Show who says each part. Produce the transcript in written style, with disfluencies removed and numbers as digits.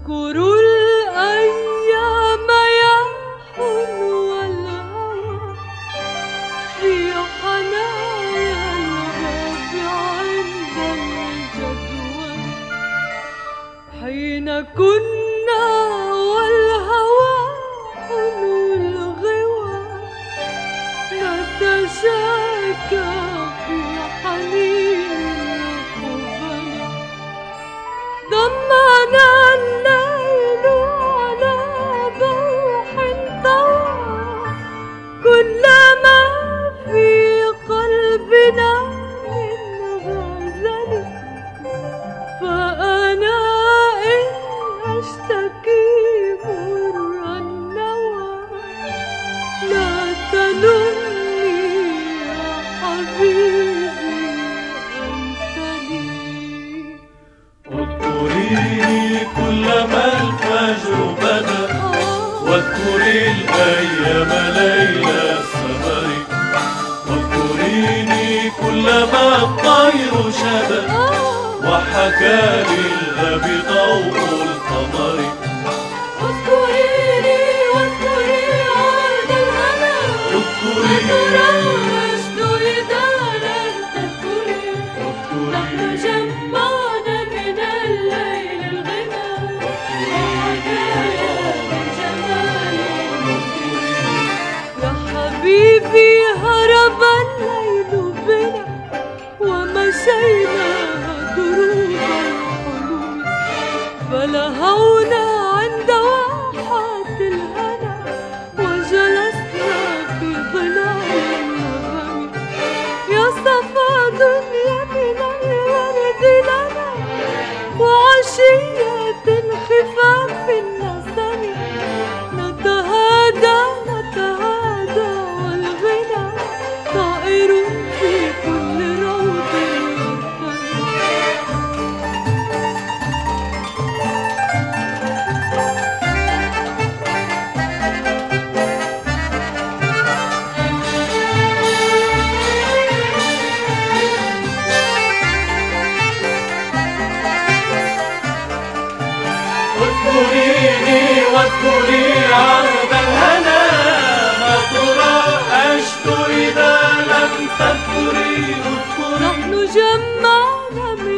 Speaker 1: واذكر الأيام يا حلو الهوى في حنايا الغاب عند الجدوى، حين كنا والهوى حلو الغوى نتشاكى في حنين القبل. ضمنا الليل على بوح طوى كل ما في قلبنا من غزل، فأنا إن أشتكي مر النوى لا تلمني يا حبيبي أنت لي.
Speaker 2: اذكريني كلما الفجر بدا، واذكري الأيام ليل السمر، واذكريني كلما الطير شدا، وحكى للغاب ضوء القمر.
Speaker 1: اذكريني واذكري عهد الهنا، وترى الرشد إذا لم تذكري. نحن جمعنا من الليل الغنى، وحكايا من جمال المذكر. يا حبيبي هرب الليل بنا ومشينا دروب الحلم، فلهونا عند واحات الهنا وجلسنا في ظلال النغم. يا صفا دنيا من الورد لنا وعشية خفاف النسم، نتهادى نتهادى والغنى طائر في كل روض يرتمي.
Speaker 2: اذكريني واذكري عهد الهنا، ما ترى أشت إذا لم تذكري.
Speaker 1: نحن جمعنا من